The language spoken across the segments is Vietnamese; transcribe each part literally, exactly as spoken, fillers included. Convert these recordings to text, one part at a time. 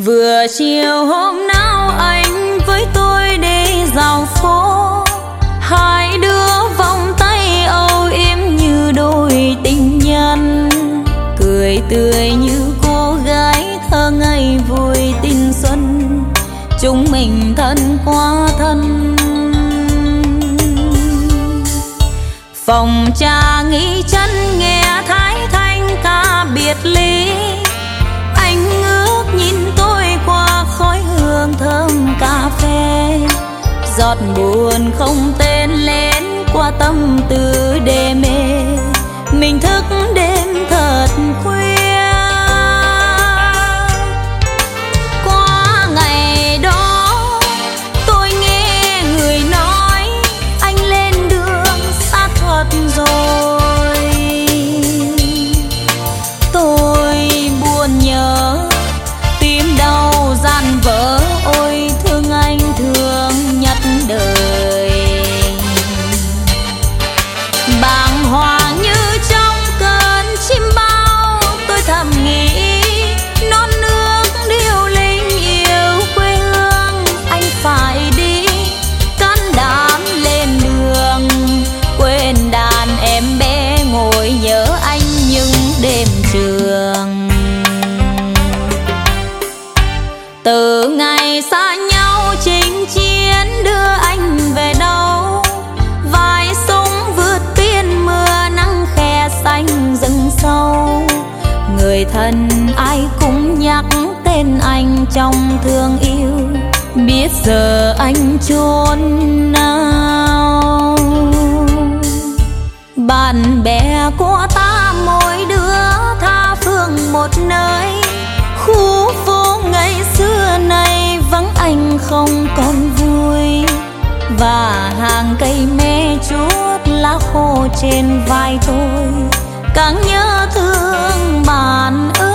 Vừa chiều hôm nào anh với tôi đi dạo phố, hai đứa vòng tay âu yếm như đôi tình nhân, cười tươi như cô gái thơ ngây vui tình xuân, chúng mình thân quá thân. Phòng trà nghỉ chân nghe Thái Thanh ca biệt ly, anh ngước nhìn tôi qua khói hương thơm cà phê, giọt buồn không tên lên qua tâm tư đê mê, mình thức đêm thật khuya. Qua ngày đó tôi nghe người nói anh lên đường xa thật rồi, tôi buồn nhớ tim đau gian vỡ, ôi thương anh thương nhất đời. Bàng hoàng như trong cơn chim bao, tôi thầm nghĩ non nước điêu linh yêu quê hương, anh phải đi can đảm lên đường, quên đàn em bé ngồi nhớ anh những đêm trường. Từ ngày xa nhau chinh chiến đưa anh về đâu, vai súng vượt biên mưa nắng khe xanh rừng sâu, người thân ai cũng nhắc tên anh trong thương yêu, biết giờ anh chốn nào. Bạn bè của ta mỗi đứa tha phương một nơi, khu phố ngày xưa nay vắng anh không còn vui, và hàng cây me chuốt lá khô trên vai tôi càng nhớ thương bạn ơi.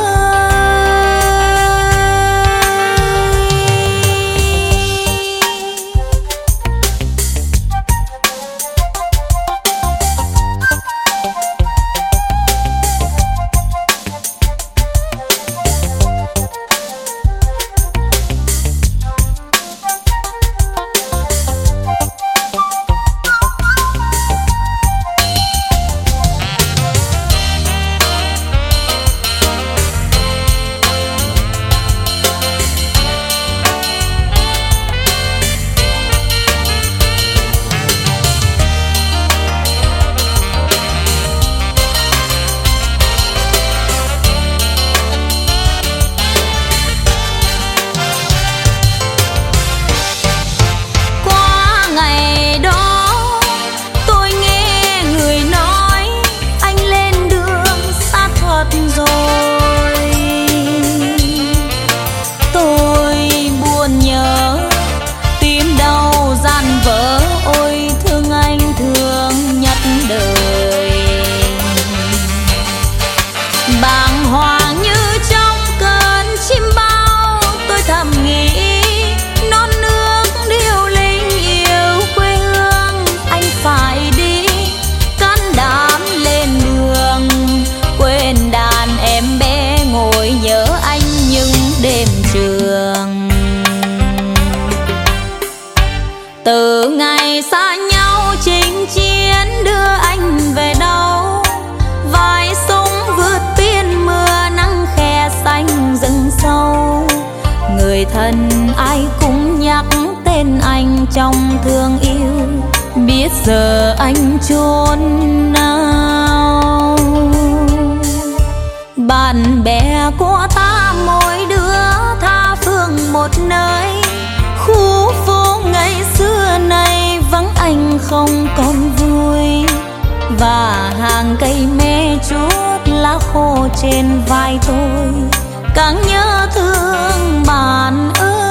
Từ ngày xa nhau chinh chiến đưa anh về đâu, vai súng vượt biên mưa nắng khe xanh rừng sâu, người thân ai cũng nhắc tên anh trong thương yêu, biết giờ anh chốn nào. Bạn bè của ta mỗi đứa tha phương một nơi, khu phố ngày xưa nay vắng anh không còn vui, và hàng cây me chuốt lá khô trên vai tôi càng nhớ thương bạn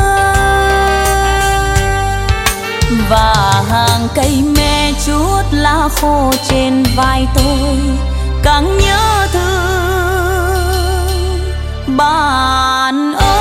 ơi. Và hàng cây me chuốt lá khô trên vai tôi càng nhớ thương bạn ơi.